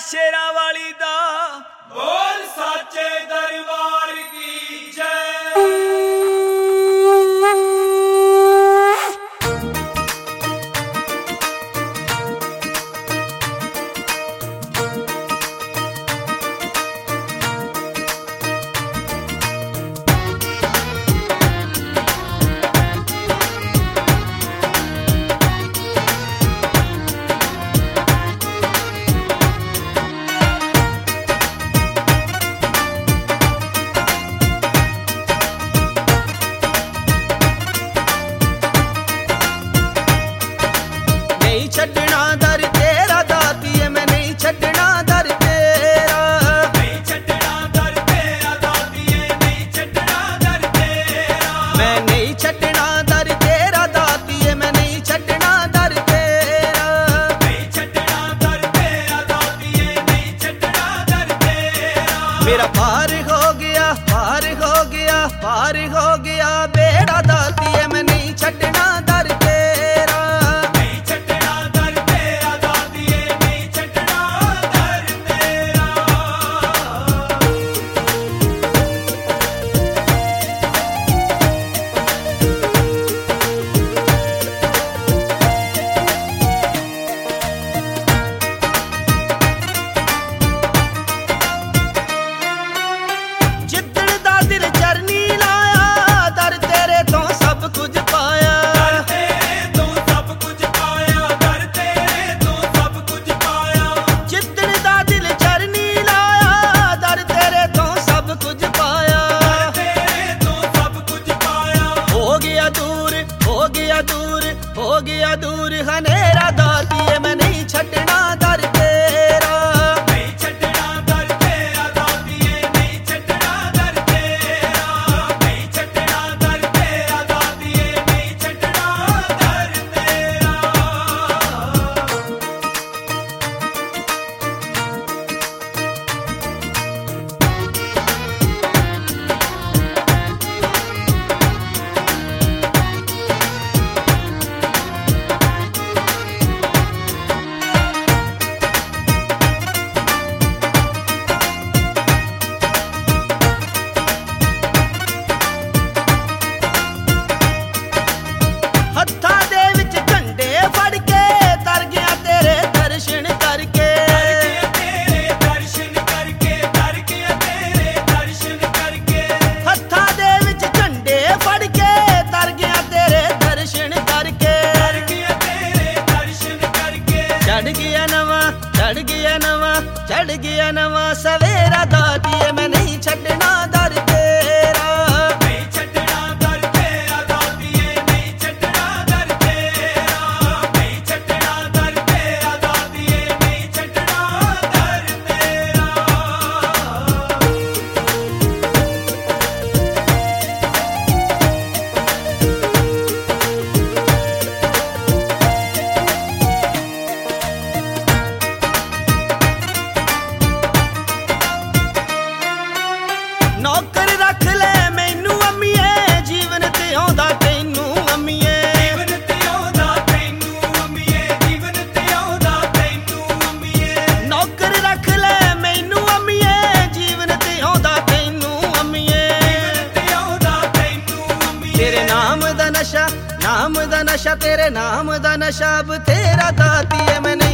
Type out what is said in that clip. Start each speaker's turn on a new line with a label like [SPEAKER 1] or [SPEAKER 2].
[SPEAKER 1] शेरां वाली दा
[SPEAKER 2] बोल साचे दरबार की जय।
[SPEAKER 3] छड्डना दर तेरा दातिए मैं नहीं छड्डना दर तेरा,
[SPEAKER 2] नहीं छड्डना दर तेरा दातिए नहीं छड्डना दर तेरा,
[SPEAKER 3] मैं नहीं छड्डना दर तेरा दातिए मैं नहीं छड्डना दर तेरा,
[SPEAKER 2] नहीं छड्डना दर तेरा दातिए नहीं छड्डना दर तेरा।
[SPEAKER 3] मेरा पार हो गया पार हो गया पार हो गया बेड़ा दातिए मैं नहीं छड्डना दर तेरा,
[SPEAKER 2] नहीं छड्डना दर तेरा दातिए नहीं छड्डना दर तेरा।
[SPEAKER 3] जिद्दड़ दा दिल चरनी लाया दर तेरे तो सब कुछ पाया,
[SPEAKER 2] दर तेरे तो सब कुछ पाया, दर तेरे तो सब कुछ पाया,
[SPEAKER 3] जिद्दड़ दा दिल चरनी लाया दर तेरे तो सब कुछ पाया,
[SPEAKER 2] दर तेरे तो सब कुछ पाया।
[SPEAKER 3] हो गया दूर हो गया दूर हो गया दूर हनेरा दातिए मैं नहीं छड्डना दर तेरा,
[SPEAKER 2] नहीं छड्डना दर तेरा दातिए नहीं छड्डना दर तेरा, नहीं छड्डना दर तेरा दातिए नहीं छड्डना दर तेरा।
[SPEAKER 3] ਹੱਥਾਂ ਦੇ ਵਿੱਚ ਝੰਡੇ ਫੜ ਕੇ ਤਰ ਗਿਆ ਤੇਰੇ ਦਰਸ਼ਨ ਕਰਕੇ,
[SPEAKER 2] तेरे दर्शन करके तर गया तेरे दर्शन करके,
[SPEAKER 3] ਹੱਥਾਂ ਦੇ ਵਿੱਚ ਝੰਡੇ ਫੜ ਕੇ ਤਰ ਗਿਆ ਤੇਰੇ ਦਰਸ਼ਨ ਕਰਕੇ,
[SPEAKER 2] तर गया तेरे दर्शन करके,
[SPEAKER 3] ਚੜ ਗਿਆ ਨਵਾਂ ਚੜ ਗਿਆ ਨਵਾਂ ਚੜ ਗਿਆ ਨਵਾਂ ਸਵੇਰਾ ਦਾਤੀਏ ਮੈਂ ਨਹੀਂ ਛੱਡਣਾ ਦਰ ਤੇਰਾ,
[SPEAKER 2] नहीं छड्डना दर तेरा दातिए नहीं छड्डना दर तेरा, नहीं छड्डना दर तेरा दातिए नहीं छड्डना दर तेरा।
[SPEAKER 3] ਨੌਕਰ ਰੱਖ ਲੈ ਮੈਨੂੰ ਅੰਮੀਏ ਜੀਵਨ ਤੇ ਆਉਂਦਾ ਤੈਨੂੰ ਅੰਮੀਏ,
[SPEAKER 2] जीवन ते आउंदा तैनू अम्मीए, जीवन ते आउंदा तैनू अम्मीए,
[SPEAKER 3] ਨੌਕਰ ਰੱਖ ਲੈ ਮੈਨੂੰ ਅੰਮੀਏ ਜੀਵਨ ਤੇ ਆਉਂਦਾ ਤੈਨੂੰ ਅੰਮੀਏ,
[SPEAKER 2] जीवन ते आउंदा तैनू अम्मीए।
[SPEAKER 3] ਤੇਰੇ ਨਾਮ ਦਾ ਨਸ਼ਾ ਤੇਰੇ ਨਾਮ ਦਾ ਨਸ਼ਾ ਬਥੇਰਾ ਦਾਤੀਏ ਮੈਂ